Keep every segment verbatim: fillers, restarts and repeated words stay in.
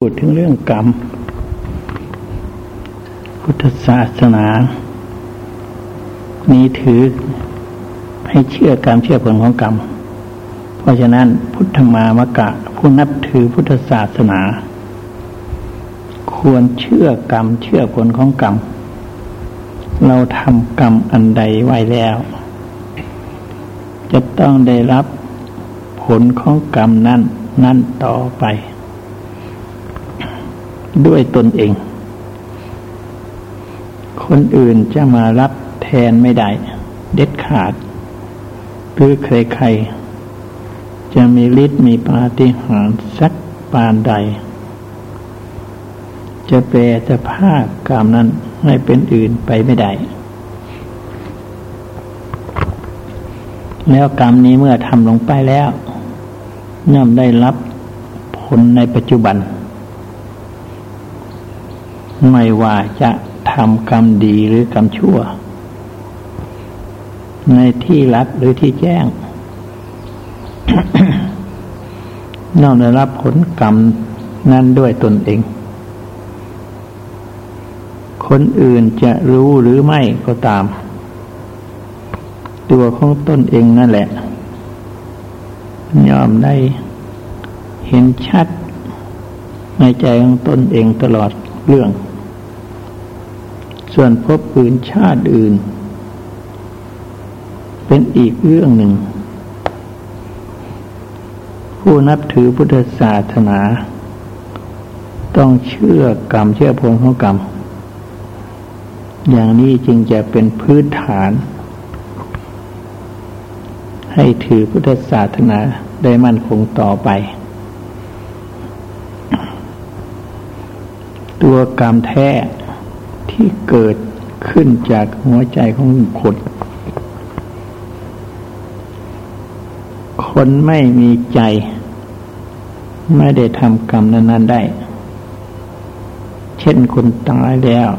ดถึงเรื่องกรรมพุทธศาสนานี้ถือให้เชื่อกรรมเชื่อผลของกรรมเพราะฉะนั้นพุทธมามกะผู้นับถือพุทธศาสนาควรเชื่อกรรมเชื่อผลของกรรมเราทำกรรมอันใดไว้แล้วจะต้องได้รับผลของกรรมนั้นนั่นต่อไปด้วยตนเองคนอื่นจะมารับแทนไม่ได้เด็ดขาดหรือใครๆจะมีฤทธิ์มีปาฏิหาริย์สักปานใดจะแปลจะพากกรรมนั้นให้เป็นอื่นไปไม่ได้แล้วกรรมนี้เมื่อทำลงไปแล้วย่อมได้รับผลในปัจจุบันไม่ว่าจะทำกรรมดีหรือกรรมชั่วในที่ลับหรือที่แจ้ง ย่อมได้รับผลกรรมนั้นด้วยตนเองคนอื่นจะรู้หรือไม่ก็ตามตัวของตนเองนั่นแหละย่อมได้เห็นชัดในใจของตนเองตลอดเรื่องส่วนภพอื่นชาติอื่นเป็นอีกเรื่องหนึ่งผู้นับถือพุทธศาสนาต้องเชื่อกรรมเชื่อผลของกรรมอย่างนี้จึงจะเป็นพื้นฐานให้ถือพุทธศาสนาได้มั่นคงต่อไปตัวกรรมแท้ที่เกิดขึ้นจากหัวใจของคนคนไม่มีใจไม่ได้ทำกรรมนั้นๆได้เช่นคนตายแล้ว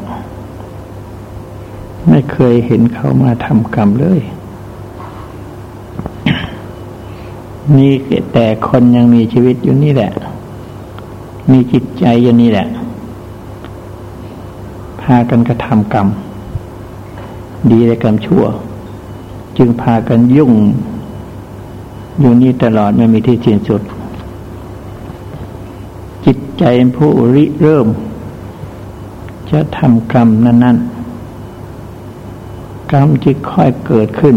ไม่เคยเห็นเขามาทำกรรมเลยมีแต่คนยังมีชีวิตอยู่นี่แหละมีจิตใจอยู่นี่แหละพากันกระทำกรรมดีและกรรมชั่วจึงพากันยุ่งอยู่นี่ตลอดไม่มีที่สิ้นสุดจิตใจผู้ริเริ่มจะทำกรรมนั้นๆกรรมจึงค่อยเกิดขึ้น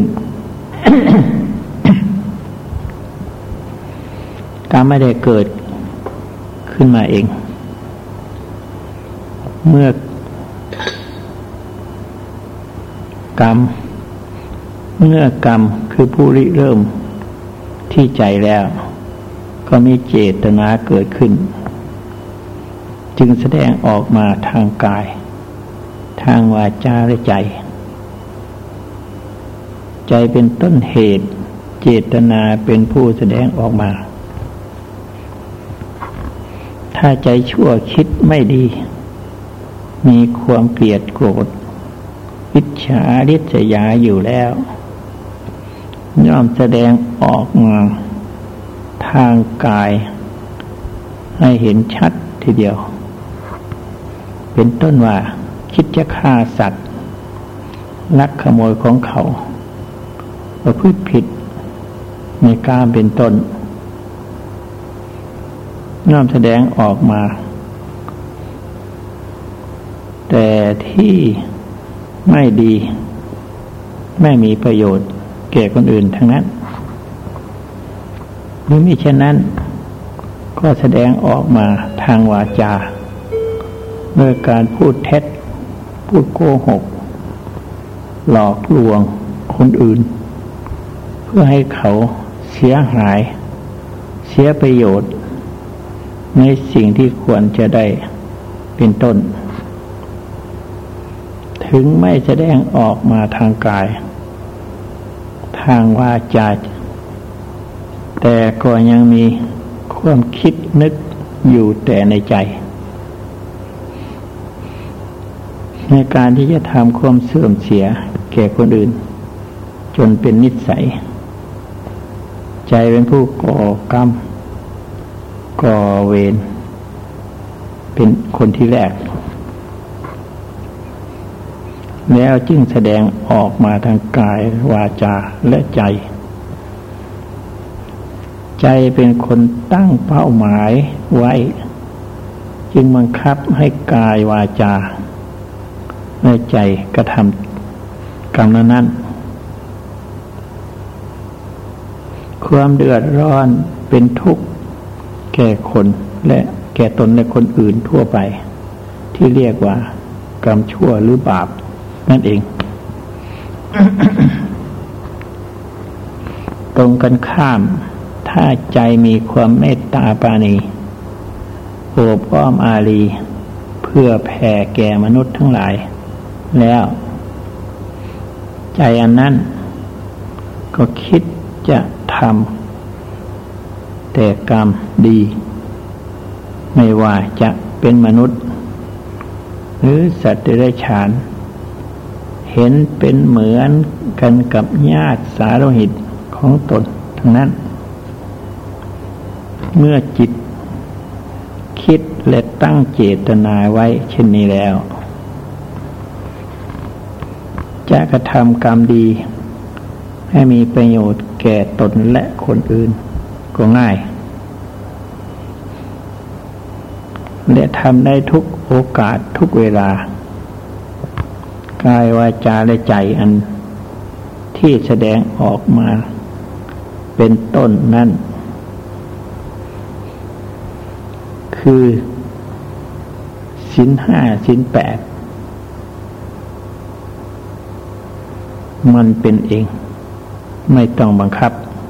กรรมไม่ได้เกิดขึ้นมาเองเมื่อกรรมเมื่อกรรมคือผู้ริเริ่มที่ใจแล้วก็มีเจตนาเกิดขึ้นจึงแสดงออกมาทางกายทางวาจาและใจใจเป็นต้นเหตุเจตนาเป็นผู้แสดงออกมาถ้าใจชั่วคิดไม่ดีมีความเกลียดโกรธอิจฉาริษยาอยู่แล้วย่อมแสดงออกมาทางกายให้เห็นชัดทีเดียวเป็นต้นว่าคิดจะฆ่าสัตว์ลักขโมยของเขาประพฤติผิดในกามเป็นต้นย่อมแสดงออกมาแต่ที่ไม่ดีไม่มีประโยชน์แก่คนอื่นทั้งนั้นหรือมิฉะนั้นก็แสดงออกมาทางวาจาโดยการพูดเท็จพูดโกหกหลอกลวงคนอื่นเพื่อให้เขาเสียหายเสียประโยชน์ในสิ่งที่ควรจะได้เป็นต้นถึงไม่แสดงออกมาทางกายทางวาจาแต่ก็ยังมีความคิดนึกอยู่แต่ในใจในการที่จะทำความเสื่อมเสียแก่คนอื่นจนเป็นนิสัยใจเป็นผู้ก่อกรรมก่อเวรเป็นคนที่แรกแล้วจึงแสดงออกมาทางกายวาจาและใจใจเป็นคนตั้งเป้าหมายไว้จึงบังคับให้กายวาจาและใจกระทำกรรมนั้นความเดือดร้อนเป็นทุกข์แก่คนและแก่ตนและคนอื่นทั่วไปที่เรียกว่ากรรมชั่วหรือบาปนั่นเอง ตรงกันข้ามถ้าใจมีความเมตตาปราณีโอบอ้อมอารีเพื่อแผ่แก่มนุษย์ทั้งหลายแล้วใจอันนั้นก็คิดจะทำแต่กรรมดีไม่ว่าจะเป็นมนุษย์หรือสัตว์เดรัจฉานเห็นเป็นเหมือนกันกับญาติสาโลหิตของตนทั้งนั้นเมื่อจิตคิดและตั้งเจตนาไว้เช่นนี้แล้วจะกระทำกรรมดีให้มีประโยชน์แก่ตนและคนอื่นก็ง่ายและทำได้ทุกโอกาสทุกเวลากายวาจาและใจอันที่แสดงออกมาเป็นต้นนั้นคือศีลห้าศีลแปดมันเป็นเองไม่ต้องบังคับ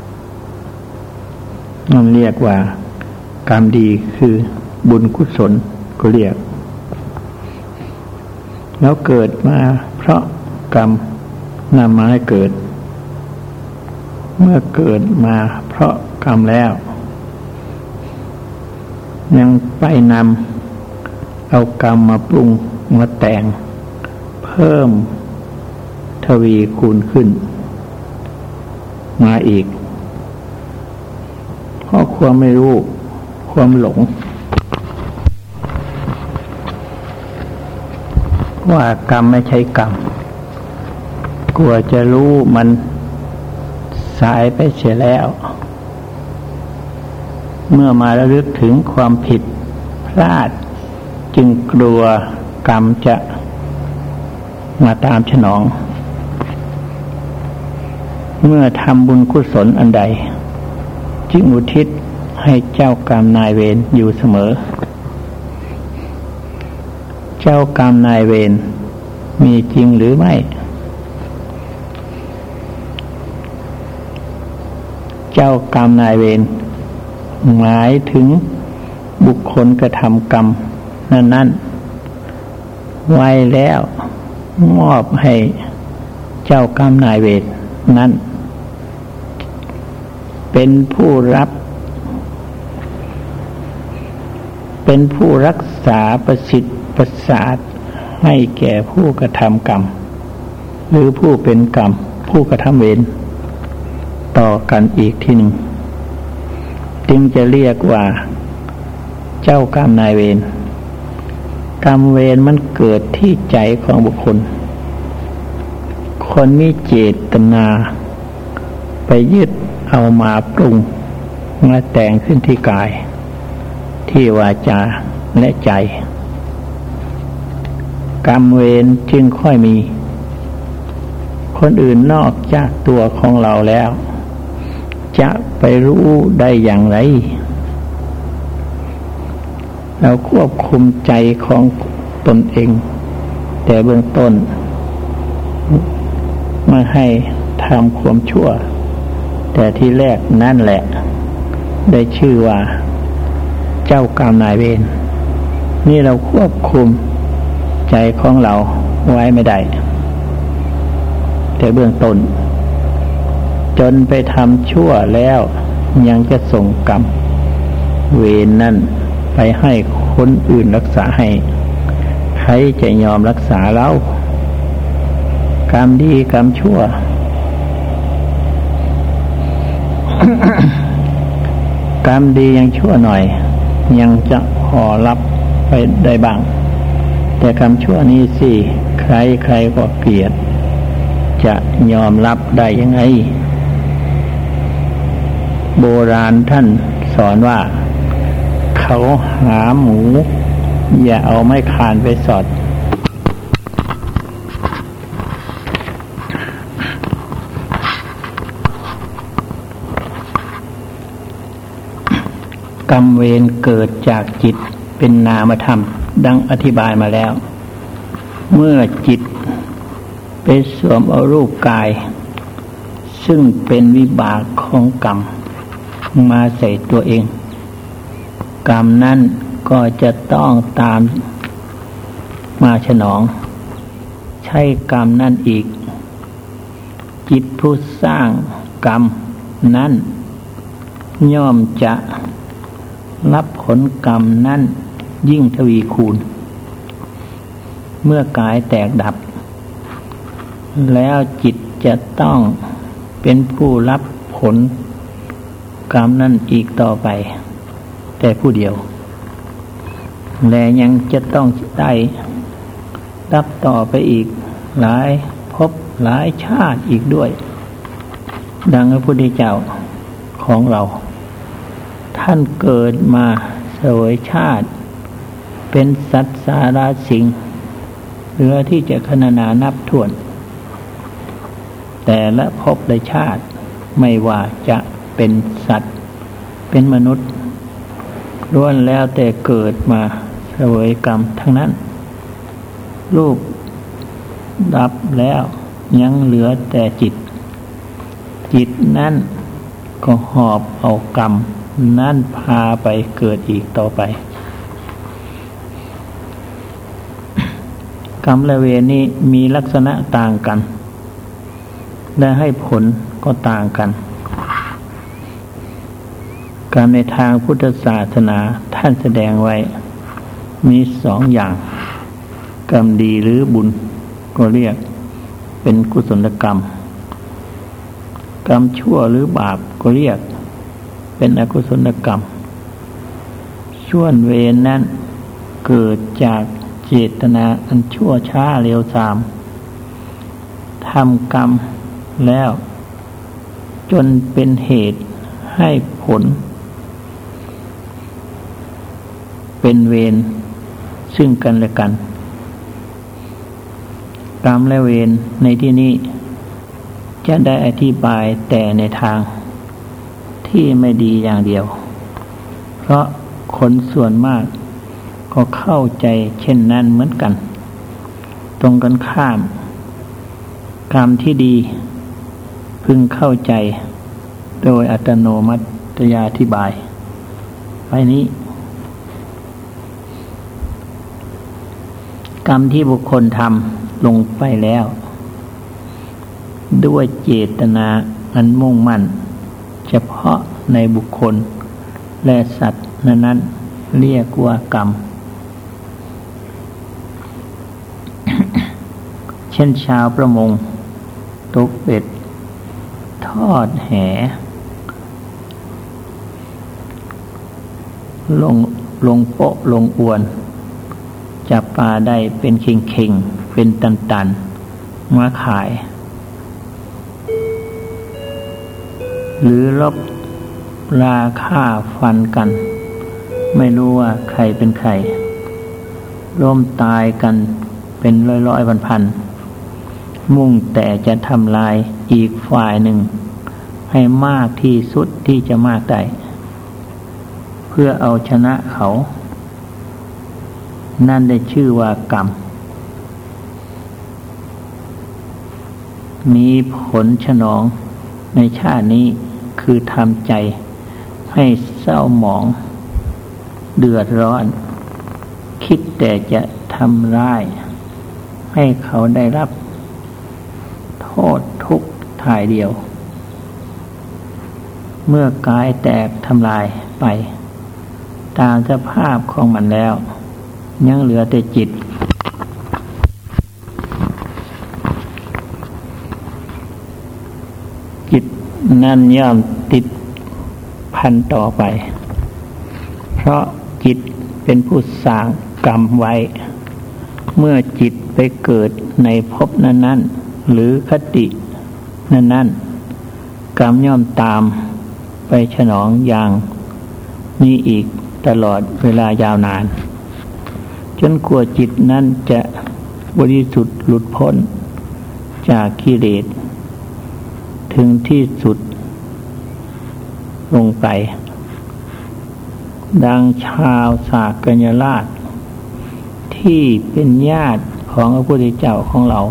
นั่นเรียกว่ากรรมดีคือบุญกุศลก็เรียกแล้วเกิดมาเพราะกรรมนำมาให้เกิดเมื่อเกิดมาเพราะกรรมแล้วยังไปนำเอากรรมมาปรุงมาแต่งเพิ่มทวีคูณขึ้นมาอีกเพราะความไม่รู้ความหลงว่ากรรมไม่ใช่กรรมกลัวจะรู้มันสายไปเสียแล้วเมื่อมาระลึกถึงความผิดพลาดจึงกลัวกรรมจะมาตามฉนองเมื่อทำบุญกุศลอันใดจึงอุทิศให้เจ้ากรรมนายเวรอยู่เสมอเจ้ากรรมนายเวรมีจริงหรือไม่เจ้ากรรมนายเวรหมายถึงบุคคลกระทำกรรมนั้นๆไว้แล้วมอบให้เจ้ากรรมนายเวรนั้นเป็นผู้รับเป็นผู้รักษาประสิทธิ์ประสาทให้แก่ผู้กระทำกรรมหรือผู้เป็นกรรมผู้กระทำเวรต่อกันอีกทีหนึ่งจึงจะเรียกว่าเจ้ากรรมนายเวรกรรมเวรมันเกิดที่ใจของบุคคลคนมีเจตนาไปยึดเอามาปรุงมาแต่งขึ้นที่กายที่วาจาและใจกรรมเวรจึงค่อยมีคนอื่นนอกจากตัวของเราแล้วจะไปรู้ได้อย่างไรเราควบคุมใจของตนเองแต่เบื้องต้นไม่ให้ทำความชั่วแต่ที่แรกนั่นแหละได้ชื่อว่าเจ้ากรรมนายเวรนี่เราควบคุมใจของเราไว้ไม่ได้แต่เบื้องต้นจนไปทำชั่วแล้วยังจะส่งกรรมเวรนั่นไปให้คนอื่นรักษาให้ใครจะยอมรักษาเรากรรมดีกรรมชั่ว กรรมดียังชั่วหน่อยยังจะพอรับไปได้บ้างแต่กรรมชั่วนี้สิใครใครก็เกลียดจะยอมรับได้ยังไงโบราณท่านสอนว่าเขาหาหมูอย่าเอาไม้คานไปสอดกรรมเวรเกิดจากจิตเป็นนามธรรมดังอธิบายมาแล้วเมื่อจิตไปสวมเอารูปกายซึ่งเป็นวิบากของกรรมมาใส่ตัวเองกรรมนั้นก็จะต้องตามมาฉนองใช้กรรมนั่นอีกจิตผู้สร้างกรรมนั้นย่อมจะรับผลกรรมนั้นยิ่งทวีคูณเมื่อกายแตกดับแล้วจิตจะต้องเป็นผู้รับผลกรรมนั้นอีกต่อไปแต่ผู้เดียวและยังจะต้องได้รับต่อไปอีกหลายภพหลายชาติอีกด้วยดังพระพุทธเจ้าของเราท่านเกิดมาเสวยชาติเป็นสัตว์สาราสิงเหลือที่จะคณนานับถ้วนแต่ละภพและชาติไม่ว่าจะเป็นสัตว์เป็นมนุษย์ล้วนแล้วแต่เกิดมาเสวยกรรมทั้งนั้นรูปดับแล้วยังเหลือแต่จิตจิตนั้นก็หอบเอากรรมนั่นพาไปเกิดอีกต่อไปกรรมและเวรนี้มีลักษณะต่างกันและให้ผลก็ต่างกันการในทางพุทธศาสนาท่านแสดงไว้มีสองอย่างกรรมดีหรือบุญก็เรียกเป็นกุศลกรรมกรรมชั่วหรือบาปก็เรียกเป็นอกุศลกรรมส่วนเวรนั้นเกิดจากเจตนาอันชั่วช้าเร็วทรามทำกรรมแล้วจนเป็นเหตุให้ผลเป็นเวรซึ่งกันและกันกรรมและเวรในที่นี้จะได้อธิบายแต่ในทางที่ไม่ดีอย่างเดียวเพราะคนส่วนมากก็เข้าใจเช่นนั้นเหมือนกันตรงกันข้ามกรรมที่ดีพึงเข้าใจโดยอัตโนมัติยาธิบายไปนี้กรรมที่บุคคลทำลงไปแล้วด้วยเจตนาอันมุ่งมั่นเฉพาะในบุคคลและสัตว์นั้นๆเรียกว่ากรรม เช่นชาวประมงตกเบ็ดทอดแหลงลงโปะลงอวนจับปลาได้เป็นเข่งๆเป็นตันๆมาขายหรือลบราฆ่าฟันกันไม่รู้ว่าใครเป็นใครร่วมตายกันเป็นร้อยๆพันๆมุ่งแต่จะทำลายอีกฝ่ายหนึ่งให้มากที่สุดที่จะมากได้เพื่อเอาชนะเขานั่นได้ชื่อว่ากรรมมีผลฉนองในชาตินี้คือทำใจให้เศร้าหมองเดือดร้อนคิดแต่จะทำร้ายให้เขาได้รับโทษทุกข์ทายเดียวเมื่อกายแตกทำลายไปตามสภาพของมันแล้วยังเหลือแต่จิตจิตนั่นย่อมติดพันต่อไปเพราะจิตเป็นผู้สร้างกรรมไว้เมื่อจิตไปเกิดในภพนั้นๆหรือคตินั้นๆกรรมย่อมตามไปฉนองอย่างนี้อีกตลอดเวลายาวนานจนกว่าจิตนั้นจะบริสุทธิ์หลุดพ้นจากกิเลสถึงที่สุดลงไปดังชาวสากยราชที่เป็นญาติของพระพุทธเจ้าของเรา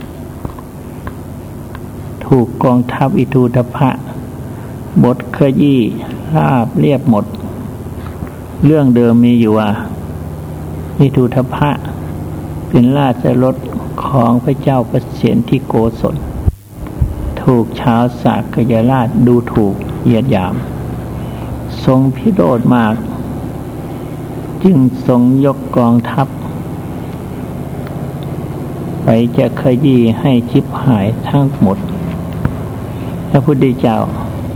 ถูกกองทัพอิทูทพะบทขยี้ราบเรียบหมดเรื่องเดิมมีอยู่ว่าอิทูทพะเป็นราชรถของพระเจ้าประเสนที่โกศลถูกชาวสากยราชดูถูกเหยียดหยามทรงพิโรธมากจึงทรงยกกองทัพไปจะขยี้ให้ชิบหายทั้งหมดพระพุทธเจ้า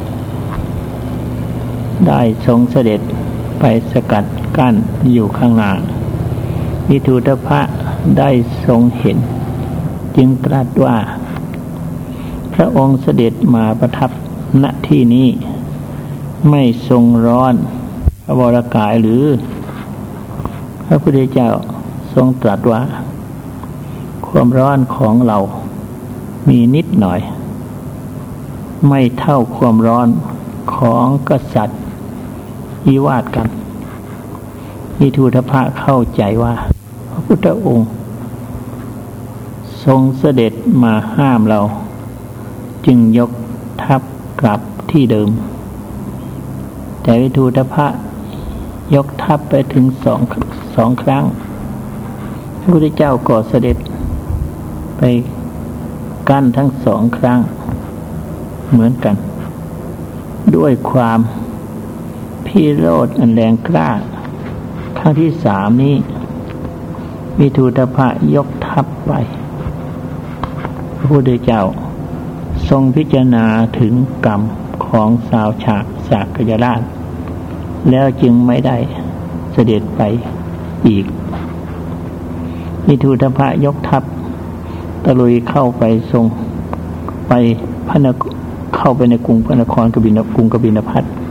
ได้ทรงเสด็จไปสกัดกั้นอยู่ข้างหน้าอิทูทพะได้ทรงเห็นจึงตรัสว่าพระองค์เสด็จมาประทับณที่นี้ไม่ทรงร้อนพระวรกายหรือพระพุทธเจ้าทรงตรัสว่าความร้อนของเรามีนิดหน่อยไม่เท่าความร้อนของกษัตริย์วิวาทกันอิทูทพะเข้าใจว่าพระพุทธองค์ทรงเสด็จมาห้ามเราจึงยกทัพกลับที่เดิมแต่อิทูทพะยกทัพไปถึงสองสองครั้งพระพุทธเจ้าก็เสด็จไปกั้นทั้งสองครั้งเหมือนกันด้วยความพิโรธอันแรงกล้าครั้งที่สามนี้อิทูทพะยกทัพไปพระพุทธเจ้าทรงพิจารณาถึงกรรมของชาวฉากสากยราชแล้วจึงไม่ได้เสด็จไปอีกอิทูทพะยกทัพตะลุยเข้าไปทรงไปพระนครเข้าไปในกรุงพระนครกบิลกรุงกบิลพัสดุ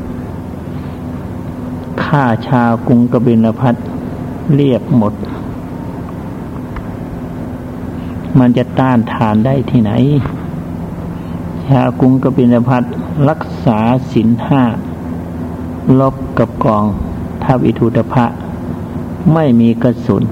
ฆ่าชาวกรุงกบิลพัสดุเรียบหมดมันจะต้านทานได้ที่ไหนชาวกรุงกบิลพัสดุรักษาศีลห้าลบกับกองทัพอิทูทพะไม่มีกระสุน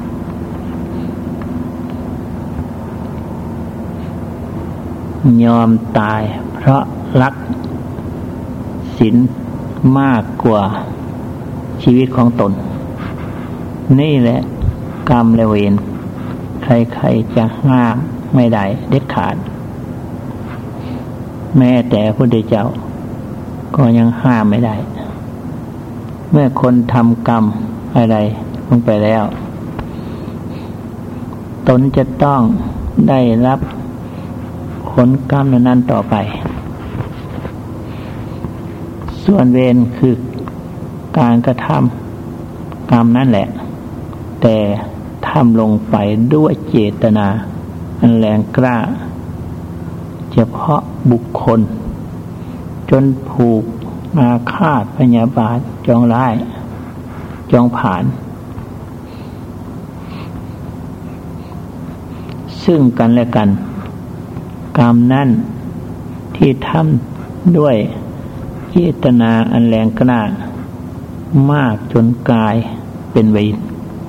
ยอมตายเพราะรักศีลมากกว่าชีวิตของตนนี่แหละกรรมและเวรใครๆจะห้ามไม่ได้เด็ดขาดแม้แต่พระพุทธเจ้าก็ยังห้ามไม่ได้เมื่อคนทำกรรมอะไรลงไปแล้วตนจะต้องได้รับผลกรรมนั้นต่อไปส่วนเวรคือการกระทำกรรมนั่นแหละแต่ทำลงไปด้วยเจตนาอันแรงกล้าเฉพาะบุคคลจนผูกอาฆาตพยาบาทจองร้ายจองผ่านซึ่งกันและกันกรรมนั้นที่ทำด้วยเจตนาอันแรงกล้ามากจนกลายเป็นเวร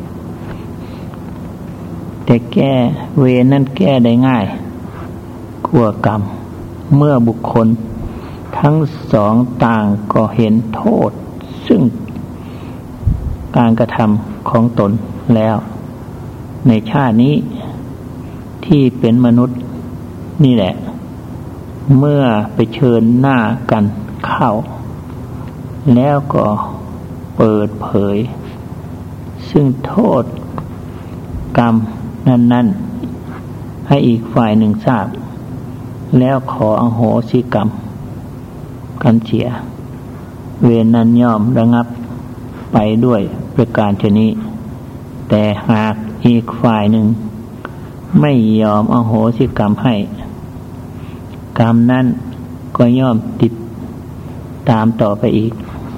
แต่แก้เวรนั้นแก้ได้ง่ายกว่ากรรมเมื่อบุคคลทั้งสองต่างก็เห็นโทษซึ่งการกระทำของตนแล้วในชาตินี้ที่เป็นมนุษย์นี่แหละเมื่อไปเชิญหน้ากันเข้าแล้วก็เปิดเผยซึ่งโทษกรรมนั้นๆให้อีกฝ่ายหนึ่งทราบแล้วขออโหสิกรรมกันเสียเวรนั้นย่อมระงับไปด้วยประการชนี้แต่หากอีกฝ่ายหนึ่งไม่ยอมอโหสิกรรมให้กรรมนั้นก็ย่อมติดตามต่อไปอีก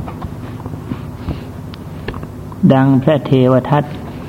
ดังพระเทวทัต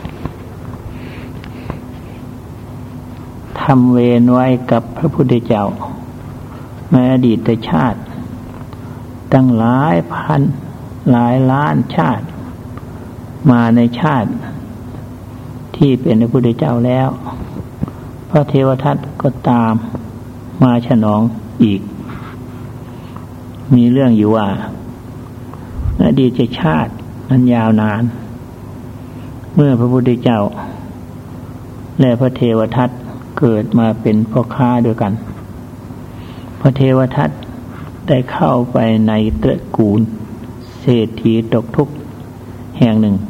ทำเวรไว้กับพระพุทธเจ้าในอดีตชาติตั้งหลายพันหลายล้านชาติมาในชาติที่เป็นพระพุทธเจ้าแล้วพระเทวทัตก็ตามมาฉนองอีกมีเรื่องอยู่ว่าอดีตชาตินั้นยาวนานเมื่อพระพุทธเจ้าและพระเทวทัตเกิดมาเป็นพ่อค้าด้วยกันพระเทวทัตได้เข้าไปในตระกูลเศรษฐีตกทุกข์แห่งหนึ่ง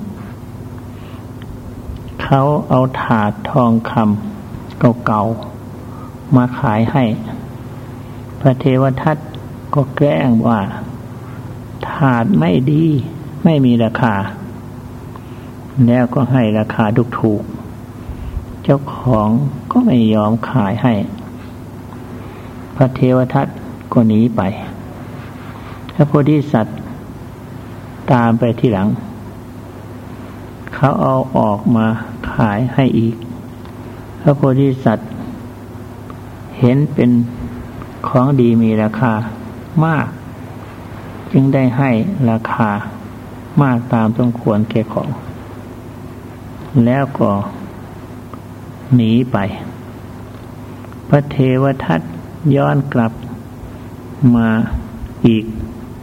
เขาเอาถาดทองคำเก่าๆมาขายให้พระเทวทัตก็แกล้งว่าถาดไม่ดีไม่มีราคาแล้วก็ให้ราคาถูกๆเจ้าของก็ไม่ยอมขายให้พระเทวทัตก็หนีไปพระโพธิสัตว์ตามไปที่หลังเขาเอาออกมาขายให้อีกพระโพธิสัตว์เห็นเป็นของดีมีราคามากจึงได้ให้ราคามากตามสมควรแก่ของแล้วก็หนีไปพระเทวทัตย้อนกลับมาอีก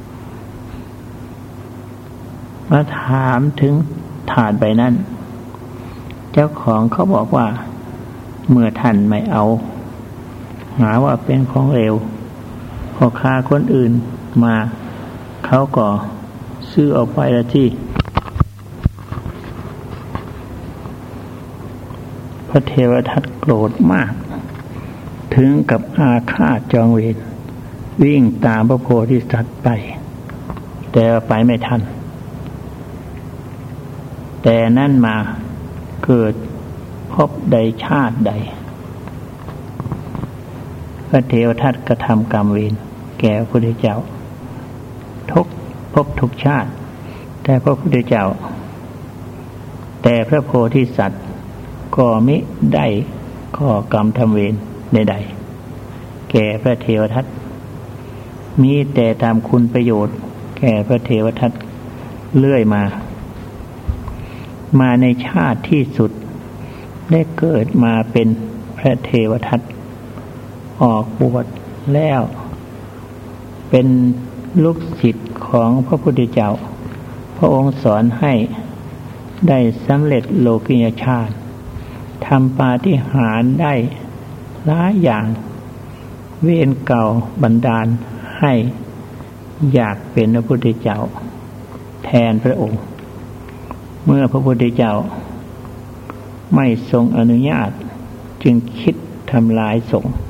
มาถามถึงถาดใบนั้นเจ้าของเขาบอกว่าเมื่อท่านไม่เอาหาว่าเป็นของเร็วพอค้าคนอื่นมาเขาก็ซื้อออกไปละที่พระเทวทัตโกรธมากถึงกับอาฆาตจองเวรวิ่งตามพระโพธิสัตว์ไปแต่ไปไม่ทันแต่นั่นมาเกิดพบใดชาติใดพระเทวทัตกระทำกรรมเวรแก่พระพุทธเจ้าทุกพบทุกชาติแต่พระพุทธเจ้าแต่พระโพธิสัตว์ก็มิได้ก่อกรรมทำเวรใดๆแก่พระเทวทัตมีแต่ตามคุณประโยชน์แก่พระเทวทัตเรื่อยมามาในชาติที่สุดได้เกิดมาเป็นพระเทวทัตออกบวชแล้วเป็นลูกศิษย์ของพระพุทธเจ้าพระองค์สอนให้ได้สำเร็จโลกิยฌานทำปาฏิหาริย์ได้หลายอย่างเวรเก่าบันดาลให้อยากเป็นพระพุทธเจ้าแทนพระองค์เมื่อพระพุทธเจ้าไม่ทรงอนุญาตจึงคิดทำลายสงฆ์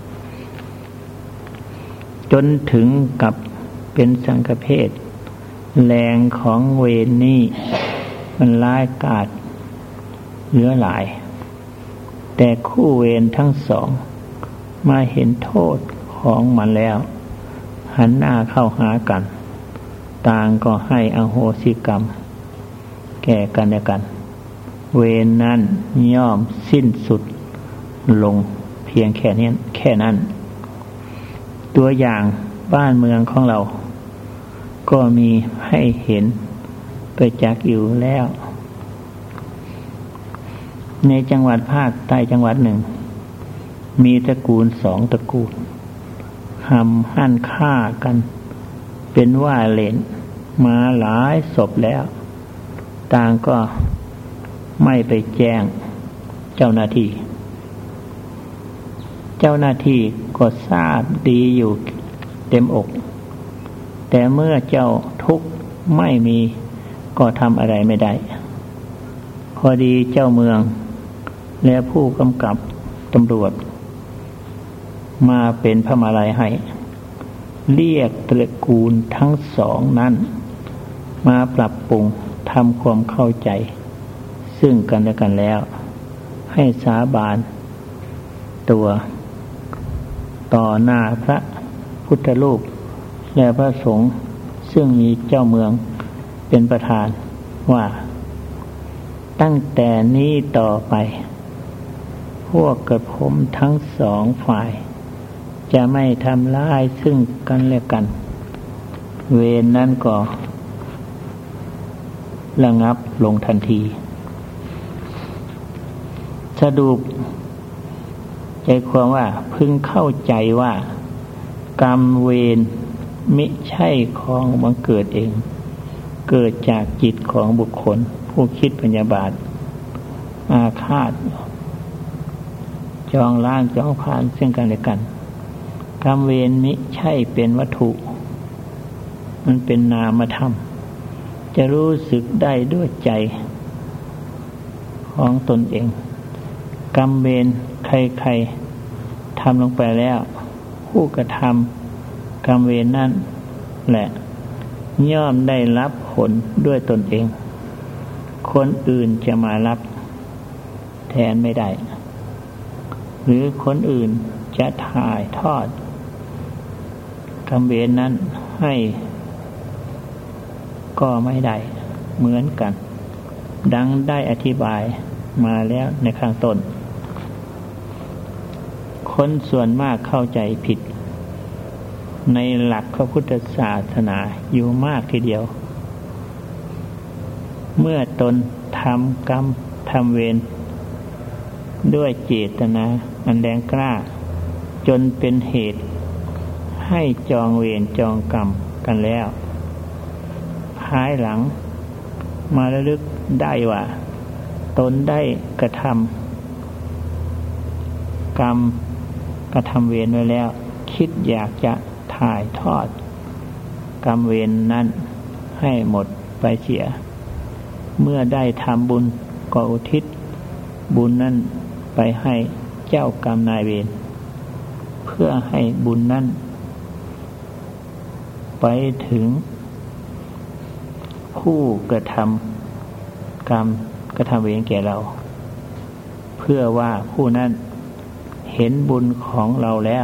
จนถึงกับเป็นสังฆเพศแรงของเวรนี้มันร้ายกาจเหลือหลายแต่คู่เวรทั้งสองมาเห็นโทษของมันแล้วหันหน้าเข้าหากันต่างก็ให้อโหสิกรรมแก่กันและกันเวรนั้นย่อมสิ้นสุดลงเพียงแค่นี้แค่นั้นตัวอย่างบ้านเมืองของเราก็มีให้เห็นไปจากอยู่แล้วในจังหวัดภาคใต้จังหวัดหนึ่งมีตระกูลสองตระกูลหำหั่นฆ่ากันเป็นว่าเล่นมาหลายศพแล้วต่างก็ไม่ไปแจ้งเจ้าหน้าที่เจ้าหน้าที่ก็ทราบดีอยู่เต็มอกแต่เมื่อเจ้าทุกข์ไม่มีก็ทำอะไรไม่ได้พอดีเจ้าเมืองและผู้กำกับตำรวจมาเป็นพระมาลัยให้เรียกตระกูลทั้งสองนั้นมาปรับปรุงทำความเข้าใจซึ่งกันและกันแล้วให้สาบานตัวต่อหน้าพระพุทธรูปและพระสงฆ์ซึ่งมีเจ้าเมืองเป็นประธานว่าตั้งแต่นี้ต่อไปพวกกระผมทั้งสองฝ่ายจะไม่ทำร้ายซึ่งกันและกันเวรนั้นก็ระงับลงทันทีสรุปใจความว่าพึงเข้าใจว่ากรรมเวรมิใช่ของบังเกิดเองเกิดจากจิตของบุคคลผู้คิดพยาบาทอาฆาตจองล้างจองผลาญซึ่งกันและกันกรรมเวรมิใช่เป็นวัตถุมันเป็นนามธรรมจะรู้สึกได้ด้วยใจของตนเองกรรมเวรใครๆทำลงไปแล้วผู้กระทำกรรมเวรนั่นแหละย่อมได้รับผลด้วยตนเองคนอื่นจะมารับแทนไม่ได้หรือคนอื่นจะถ่ายทอดกรรมเวรนั้นให้ก็ไม่ได้เหมือนกันดังได้อธิบายมาแล้วในข้างต้นคนส่วนมากเข้าใจผิดในหลักพระพุทธศาสนาอยู่มากทีเดียวเมื่อตนทำกรรมทำเวรด้วยเจตนาอันแรงกล้าจนเป็นเหตุให้จองเวรจองกรรมกันแล้วภายหลังมาระลึกได้ว่าตนได้กระทำกรรมกระทำเวรไว้แล้วคิดอยากจะถ่ายทอดกรรมเวรนั้นให้หมดไปเสียเมื่อได้ทำบุญก็อุทิศบุญนั้นไปให้เจ้ากรรมนายเวรเพื่อให้บุญนั้นไปถึงผู้กระทำกรรมกระทำเวรแก่เราเพื่อว่าผู้นั้นเห็นบุญของเราแล้ว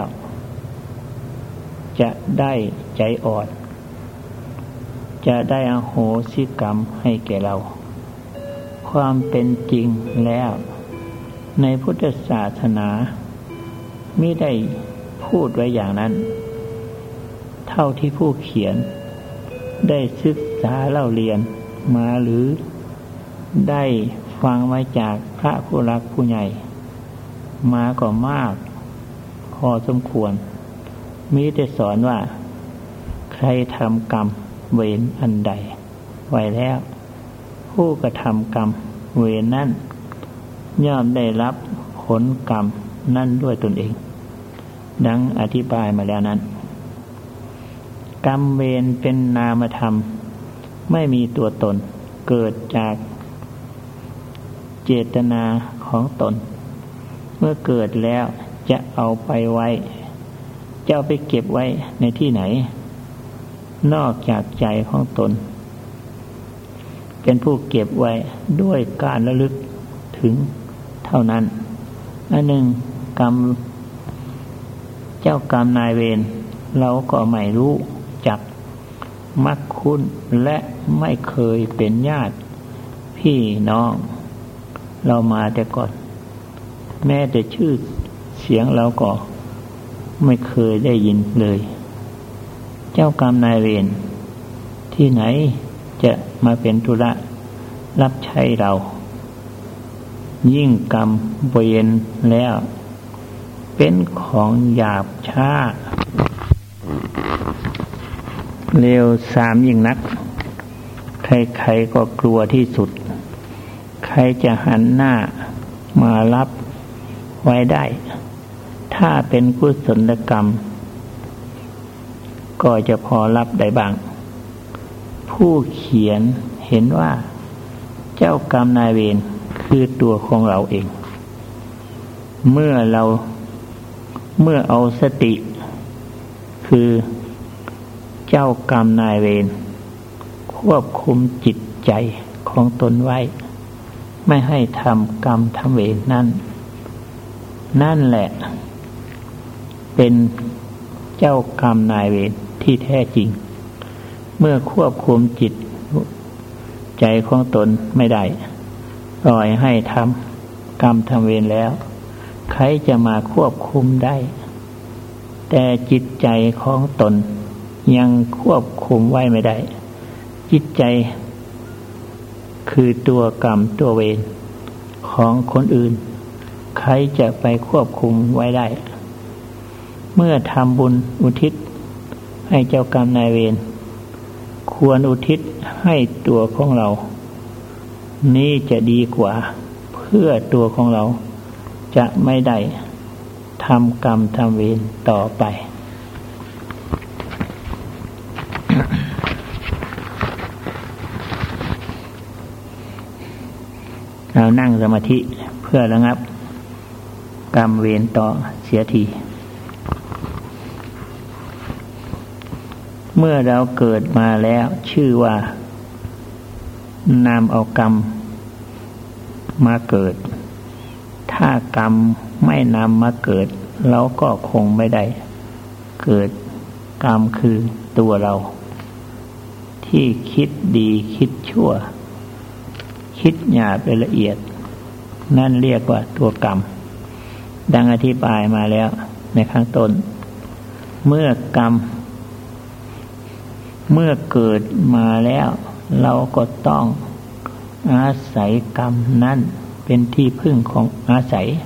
จะได้ใจอ่อนจะได้อโหสิกรรมให้แก่เราความเป็นจริงแล้วในพุทธศาสนามิได้พูดไว้อย่างนั้นเท่าที่ผู้เขียนได้ศึกษาเล่าเรียนมาหรือได้ฟังมาจากพระผู้รักผู้ใหญ่มาก็มากพอสมควรมีแต่สอนว่าใครทำกรรมเวรอันใดไว้แล้วผู้กระทำกรรมเวรนั้นย่อมได้รับผลกรรมนั่นด้วยตนเองดังอธิบายมาแล้วนั้นกรรมเวรเป็นนามธรรมไม่มีตัวตนเกิดจากเจตนาของตนเมื่อเกิดแล้วจะเอาไปไว้จะเอาไปเก็บไว้ในที่ไหนนอกจากใจของตนเป็นผู้เก็บไว้ด้วยการระลึกถึงเท่านั้นอันหนึ่งกรรมเจ้ากรรมนายเวรเราก็ไม่รู้จักมักคุ้นและไม่เคยเป็นญาติพี่น้องเรามาแต่ก่อนแม้แต่ชื่อเสียงเราก็ไม่เคยได้ยินเลยเจ้ากรรมนายเวรที่ไหนจะมาเป็นธุระรับใช้เรายิ่งกรรมเวรแล้วเป็นของหยาบช้าเร็วสามยิ่งนักใครๆก็กลัวที่สุดใครจะหันหน้ามารับไว้ได้ถ้าเป็นกุศลกรรมก็จะพอรับได้บ้างผู้เขียนเห็นว่าเจ้ากรรมนายเวรคือตัวของเราเองเมื่อเราเมื่อเอาสติคือเจ้ากรรมนายเวรควบคุมจิตใจของตนไว้ไม่ให้ทำกรรมทำเวรนั่นนั่นแหละเป็นเจ้ากรรมนายเวรที่แท้จริงเมื่อควบคุมจิตใจของตนไม่ได้ปล่อยให้ทำกรรมทำเวรแล้วใครจะมาควบคุมได้แต่จิตใจของตนยังควบคุมไว้ไม่ได้จิตใจคือตัวกรรมตัวเวรของคนอื่นใครจะไปควบคุมไว้ได้เมื่อทำบุญอุทิศให้เจ้ากรรมนายเวรควรอุทิศให้ตัวของเรานี่จะดีกว่าเพื่อตัวของเราจะไม่ได้ทำกรรมทำเวรต่อไป เรานั่งสมาธิเพื่อระงับกรรมเวรต่อเสียทีเมื่อเราเกิดมาแล้วชื่อว่านำเอากรรมมาเกิดถ้ากรรมไม่นำมาเกิดเราก็คงไม่ได้เกิดกรรมคือตัวเราที่คิดดีคิดชั่วคิดหยาบละเอียดนั่นเรียกว่าตัวกรรมดังอธิบายมาแล้วในข้างต้นเมื่อกรรมเมื่อเกิดมาแล้วเราก็ต้องอาศัยกรรมนั้นเป็นที่พึ่งของอาศัย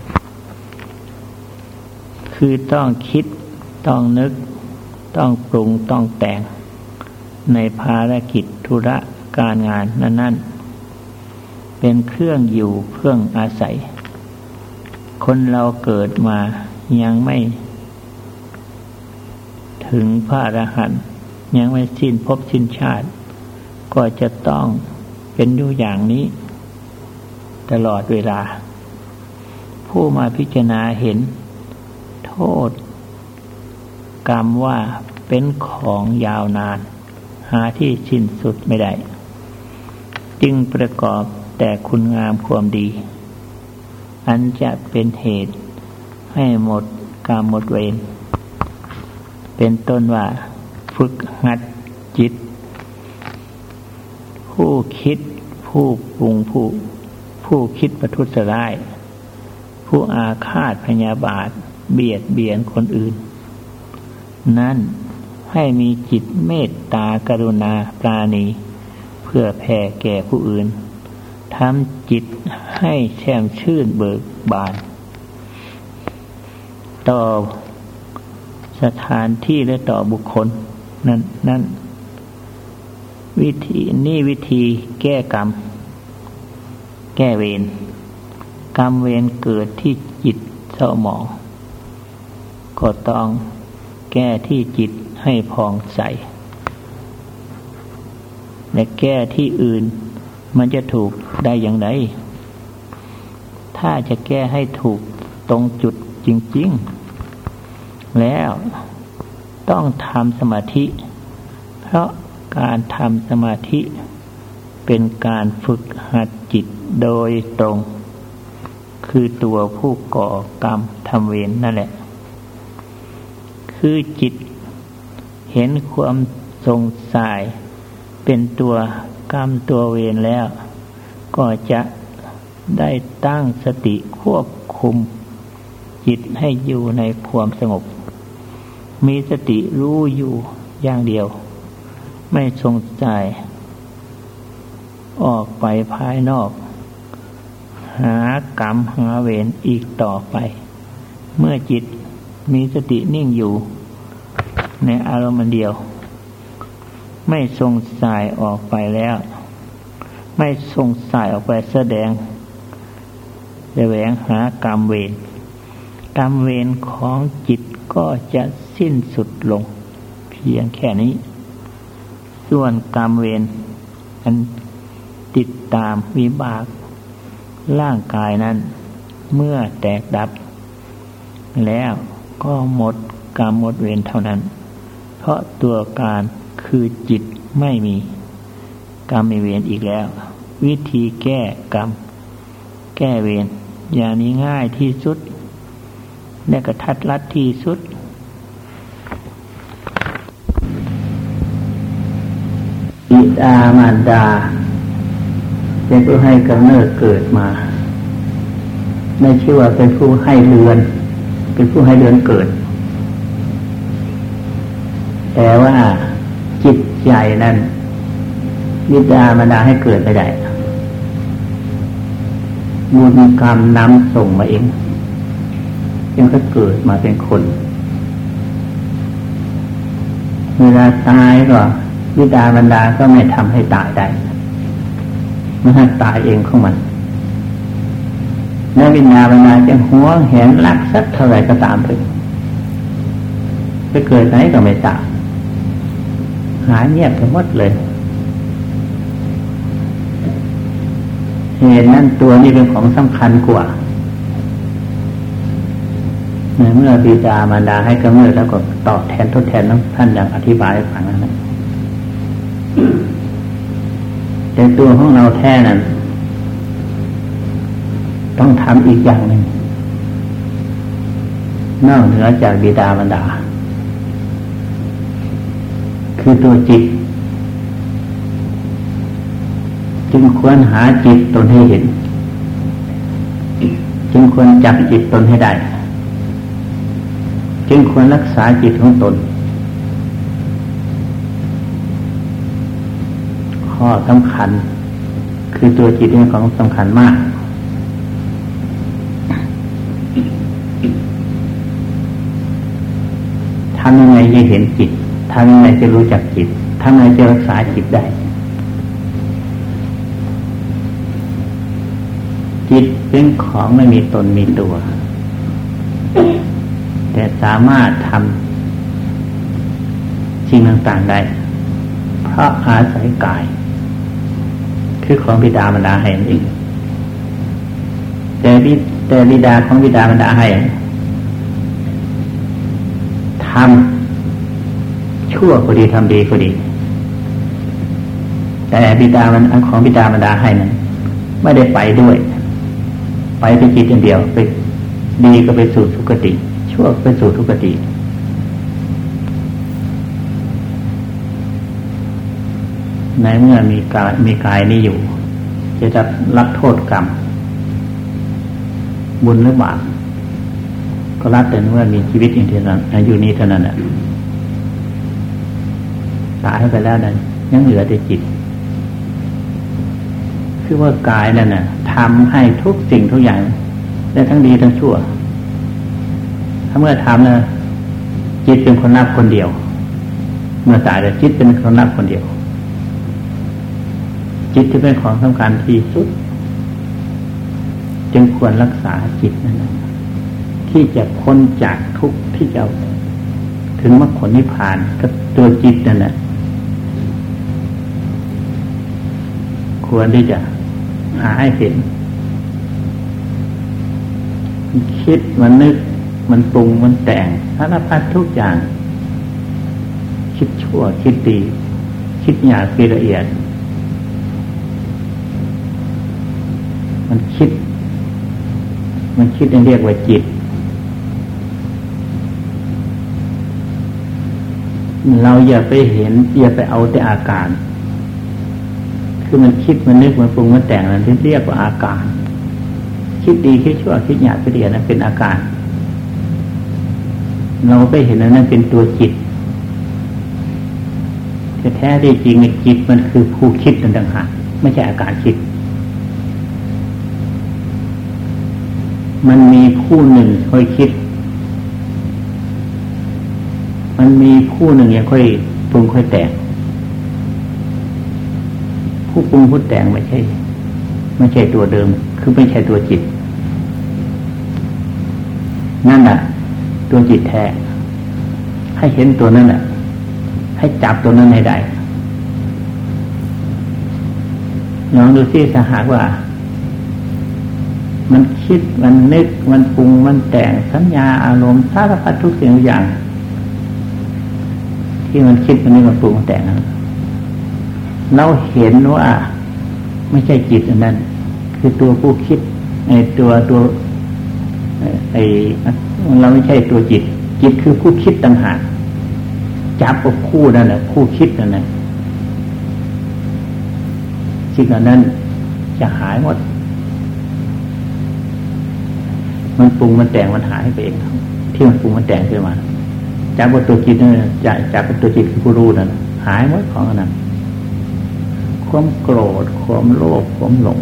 คือต้องคิดต้องนึกต้องปรุงต้องแต่งในภารกิจธุระการงานนั้นๆเป็นเครื่องอยู่เครื่องอาศัยคนเราเกิดมายังไม่ถึงพระอรหันต์ยังไม่สิ้นภพสิ้นชาติก็จะต้องเป็นอยู่อย่างนี้ตลอดเวลาผู้มาพิจารณาเห็นโทษกรรมว่าเป็นของยาวนานหาที่สิ้นสุดไม่ได้จึงประกอบแต่คุณงามความดีอันจะเป็นเหตุให้หมดกรรมหมดเวรเป็นต้นว่าฝึกหัดจิตผู้คิดผู้ปรุงผู้ผู้คิดประทุษร้ายผู้อาฆาตพยาบาทเบียดเบียนคนอื่นนั้นให้มีจิตเมตตากรุณาปราณีเพื่อแผ่แก่ผู้อื่นทำจิตให้แช่มชื่นเบิกบานต่อสถานที่และต่อบุคคลนั่นนั่นวิธีนี่วิธีแก้กรรมแก้เวรกรรมเวรเกิดที่จิตเศร้าหมองก็ต้องแก้ที่จิตให้ผ่องใสและแก้ที่อื่นมันจะถูกได้อย่างไรถ้าจะแก้ให้ถูกตรงจุดจริงๆแล้วต้องทำสมาธิเพราะการทำสมาธิเป็นการฝึกหัดจิตโดยตรงคือตัวผู้ก่อกรรมทำเวรนั่นแหละคือจิตเห็นความสงสัยเป็นตัวกรรมตัวเวรแล้วก็จะได้ตั้งสติควบคุมจิตให้อยู่ในความสงบมีสติรู้อยู่อย่างเดียวไม่สงสัยออกไปภายนอกหากรรมหาเวรอีกต่อไปเมื่อจิตมีสตินิ่งอยู่ในอารมณ์เดียวไม่สงสัยออกไปแล้วไม่สงสัยออกไปแสดงแสวงหากรรมเวรกรรมเวรของจิตก็จะสิ้นสุดลงเพียงแค่นี้ส่วนกรรมเวรอันติดตามวิบากร่างกายนั้นเมื่อแตกดับแล้วก็หมดกรรมหมดเวรเท่านั้นเพราะตัวการคือจิตไม่มีกรรมมีเวรอีกแล้ววิธีแก้กรรมแก้เวรอย่างนี้ง่ายที่สุดและกระทัดรัดที่สุดบิดามารดาเป็นผู้ให้กำเนิดเกิดมาไม่ชื่อว่าเป็นผู้ให้เรือนเป็นผู้ให้เรือนเกิดแต่ว่าจิตใจนั้นบิดามารดาให้เกิดไม่ได้บุญกรรมนำส่งมาเองจึงก็เกิดมาเป็นคนเวลาตายก็บิดามารดาก็ไม่ทำให้ตายได้มันให้ตายเองของมันและบิดามารดาจะหวงแหนรักสักเท่าไหร่ก็ตามเถอะไปเกิดไหนก็ไม่ตายหายเงียบไปหมดเลยเหตุนั้นตัวนี้เป็นของสำคัญกว่าเมื่อบิดามารดาให้กำเนิดแล้วก็ตอบแทนทดแทนท่านอย่างอธิบายให้ฟังนั้นแต่ตัวของเราแท้นั้นต้องทำอีกอย่างหนึ่งนอกเหนือจากบิดามารดาคือตัวจิตจึงควรหาจิตตนให้เห็นจึงควรจับจิตตนให้ได้จึงควรรักษาจิตของตนข้อสำคัญคือตัวจิตเป็นของสำคัญมากทำยังไงจะเห็นจิตทำยังไงจะรู้จักจิตทำยังไงจะรักษาจิตได้จิตเป็นของไม่มีตนมีตัวแต่สามารถทำสิ่งต่างๆได้เพราะอาศัยกายคือของบิดามารดาให้เองแต่บิแต่บิดาของบิดามารดาให้ทำชั่วก็ดีทำดีก็ดีแต่บิดามันของบิดามารดาให้นั้นไม่ได้ไปด้วยไปเป็นจิตอย่างเดียวไปดีก็ไปสู่สุคติชั่วไปสู่ทุกติในเมื่อมีกายมีกายนี้อยู่จะจะรับโทษกรรมบุญหรือบาปก็รับแต่เมื่อมีชีวิตอยู่ที่นั้นอยู่นี้เท่านั้นแหละตายไปแล้วนั้นยังเหลือแต่จิตคือว่ากายนั่นน่ะทำให้ทุกสิ่งทุกอย่างได้ทั้งดีทั้งชั่วถ้าเมื่อทำนะจิตเป็นคนนับคนเดียวเมื่อตายแล้วจิตเป็นคนนับคนเดียวจิตที่เป็นของสำคัญที่สุดจึงควรรักษาจิตนั้นที่จะพ้นจากทุกข์ที่จะถึงมรรคผลนิพพานกับตัวจิตนั่นแหละควรที่จะหาให้เห็นคิดมันนึกมันปรุงมันแต่งสารพัดทุกอย่างคิดชั่วคิดดีคิดหยาบคิดละเอียดมันคิดมันคิดเรียกว่าจิตเราอย่าไปเห็นอย่าไปเอาแต่อาการคือมันคิดมันนึกมันปรุงมันแต่งนั่นที่เรียกว่าอาการคิดดีคิดชั่วคิดหยาบคิดละเอียดนั้นเป็นอาการเราไปเห็นนั้นเป็นตัวจิตแต่แท้ที่จริงในจิตมันคือผู้คิดนั่นต่างหากไม่ใช่อาการคิดมันมีผู้หนึ่งค่อยคิดมันมีผู้หนึ่งยังค่อยปรุงค่อยแต่งผู้ปรุงผู้แต่งไม่ใช่ไม่ใช่ตัวเดิมคือไม่ใช่ตัวจิตนั่นน่ะตัวจิตแท้ให้เห็นตัวนั้นน่ะให้จับตัวนั้นให้ได้ลองดูสิถ้าหากว่ามันคิดมันนึกมันปรุงมันแต่งสัญญาอารมณ์สารพัดทุกสิ่งทุกอย่างที่มันคิดมันนึกมันปรุงมันแต่งเราเห็นว่าไม่ใช่จิตอันนั้นคือตัวผู้คิดไอ้ตัวตัวไอ้เราไม่ใช่ตัวจิตจิตคือผู้คิดต่างหากจับกับคู่นั่นแหละคู่คิดนั่นแหละสิ่งเหล่านั้นจะหายหมดมันปรุงมันแต่งมันหายไปเองที่มันปรุงมันแต่งขึ้นมาจากว่าตัวจิตนั่นจากจากตัวจิตคือผู้รู้นั่นหายหมดของนั้นความโกรธความโลภความหลง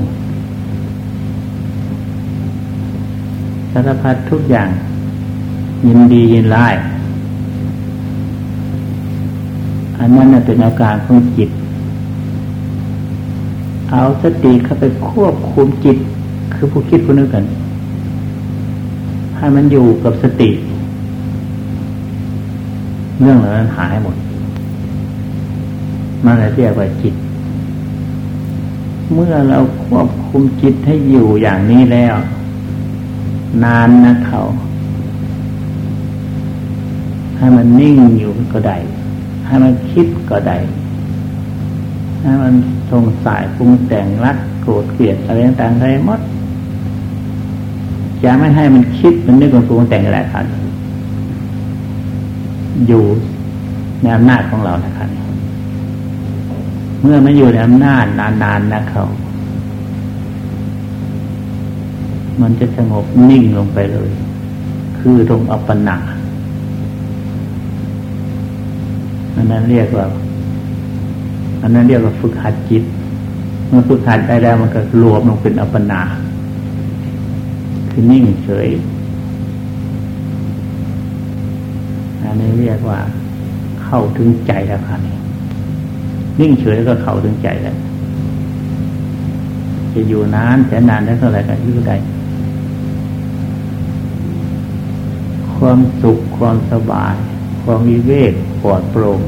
สารพัดทุกอย่างยินดียินร้ายอันนั้นเป็นอาการของจิตเอาสติเข้าไปควบคุมจิตคือผู้คิดผู้นึกกันให้มันอยู่กับสติเรื่องเหล่านั้นหายหมดมันเรียกว่าจิตเมื่อเราควบคุมจิตให้อยู่อย่างนี้แล้วนานนะเขาให้มันนิ่งอยู่ก็ได้ให้มันคิดก็ได้ให้มันสงสัยปรุงแต่งรักโกรธเกลียดอะไรต่างๆได้หมดจะไม่ให้มันคิดมันนึกมันปรุงแต่งอะไรครับอยู่ในอำนาจของเรานะครับเมื่อมันอยู่ในอำนาจนานๆนะเขามันจะสงบนิ่งลงไปเลยคือลงอัปปนาอันนั้นเรียกว่าอันนั้นเรียกว่าฝึกหัดจิตเมื่อฝึกหัดได้แล้วมันก็รวมลงเป็นอัปปนาคือนิ่งเฉยอันนี้เรียกว่าเข้าถึงใจแล้วครับนิ่งเฉยแล้วก็เข้าถึงใจแล้วจะอยู่นานแต่นานได้เท่าไหร่ก็อยู่ได้ความสุขความสบายความวิเวกปลอดโปร่ง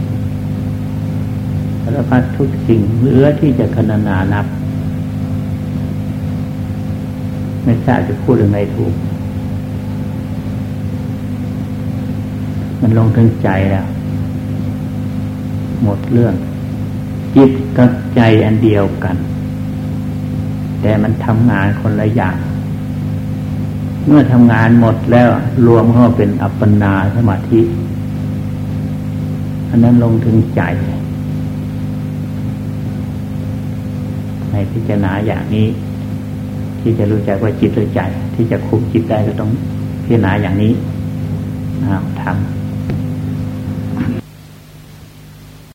สารพัดทุกสิ่งเหลือที่จะครรณนานับไม่ทราบจะพูดยังไงถูกมันลงถึงใจแล้วหมดเรื่องจิตกับใจอันเดียวกันแต่มันทำงานคนละอย่างเมื่อทำงานหมดแล้วรวมเข้าเป็นอัปปนาสมาธิอันนั้นลงถึงใจให้พิจารณาอย่างนี้ที่จะรู้จักว่าจิตหรือใจที่จะคุมจิตได้ก็ต้องพิจารณาอย่างนี้ทำ